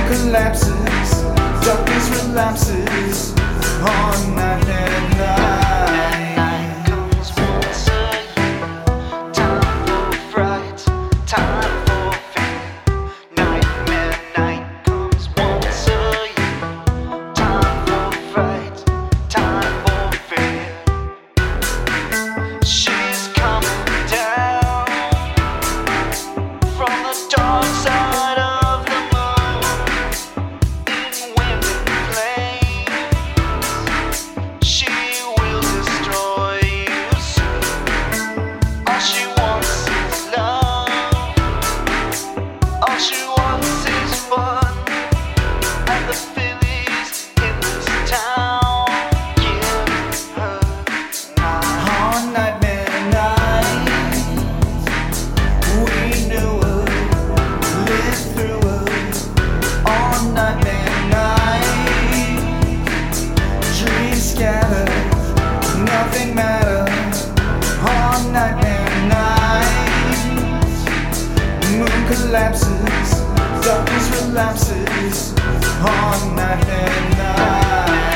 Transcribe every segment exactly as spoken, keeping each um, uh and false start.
collapses, darkness relapses all night and night. Nothing matters all night and night. Moon collapses, darkness relapses all night and night.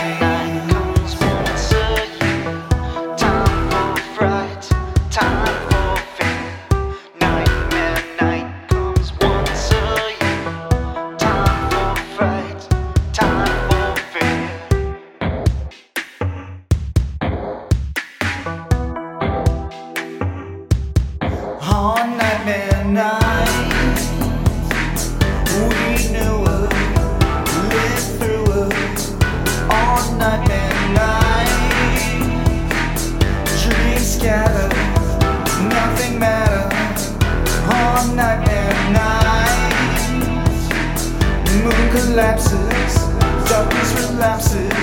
All night and night, we knew it, lived through it. All night and night, dreams scattered, nothing mattered. All night and night, moon collapses, darkness relapses.